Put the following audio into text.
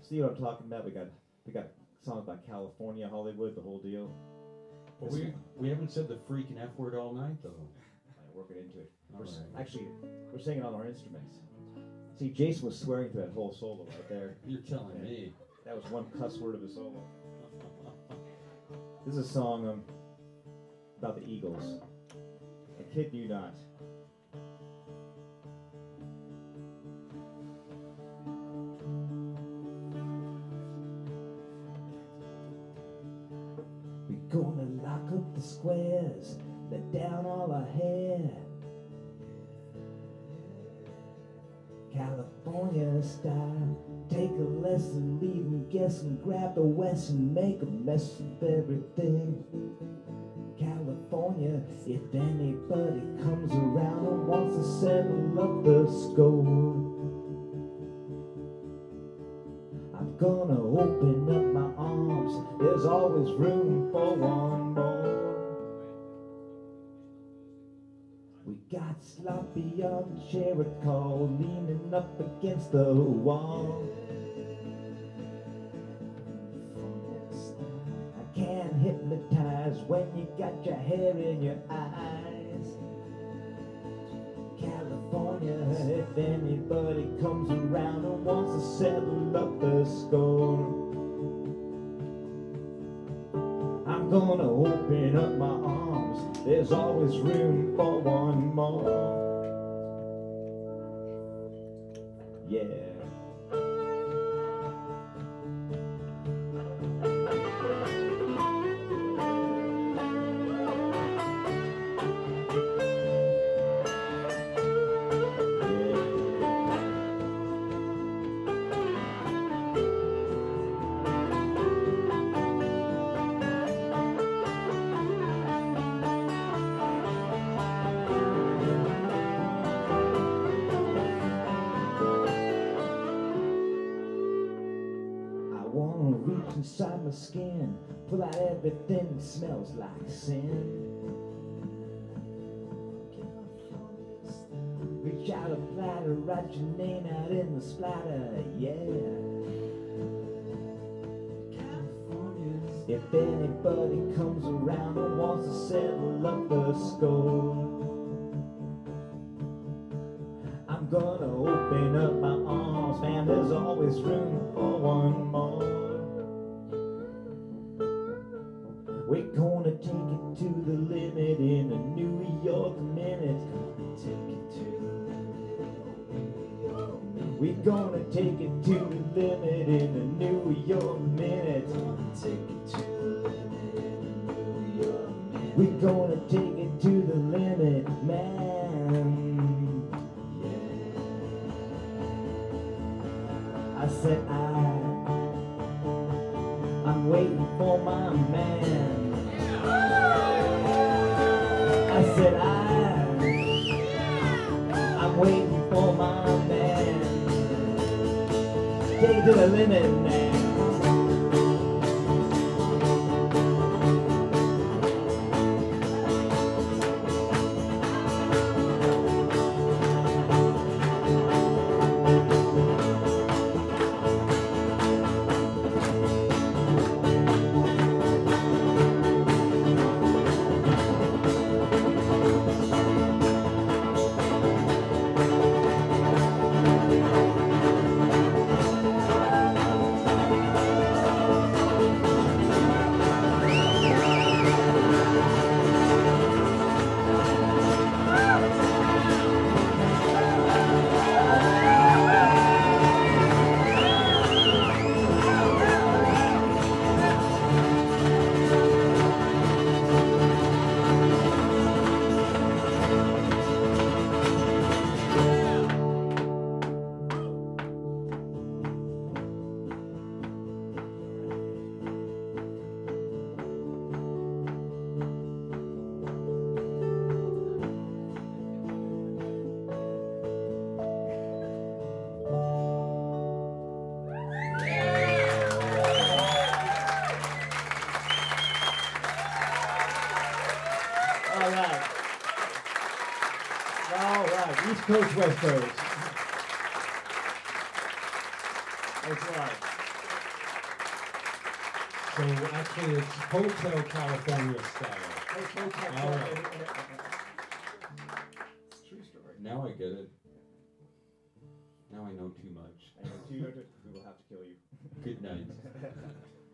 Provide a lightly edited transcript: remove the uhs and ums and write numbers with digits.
see what I'm talking about? We got songs by California, Hollywood, the whole deal. But we haven't said the freaking F word all night, though. I work it into it. Right. Actually, we're singing on our instruments. See, Jason was swearing through that whole solo right there. You're telling me. That was one cuss word of a solo. This is a song about the Eagles. I kid you not. We're gonna lock up the squares, let down all our hair. California style, take a lesson, leave 'em guessing, grab the West and make a mess of everything. California, if anybody comes around and wants to settle up the score, I'm gonna open up my arms, there's always room for one more. We got sloppy on Jericho, leaning up against the wall. I can't hypnotize when you got your hair in your eyes. California, if anybody comes around and wants to settle up the score, I'm gonna open up my arms, there's always room for one more. Yeah. Inside my skin, pull out everything that smells like sin. Reach out a platter, write your name out in the splatter, yeah. If anybody comes around and wants to settle up the score, I'm gonna open up my arms, man, there's always room for one more. We're gonna take it to the limit in a New York minute. We're gonna take it to the limit in a New York minute. We're gonna take it to the limit, man. I said I'm waiting for my man. I said I'm waiting for my man. Take it to the limit now. East Coast, West Coast. That's right. So actually, it's Hotel California style. All right. It's a true story. Now I get it. Now I know too much. And we will have to kill you. Good night.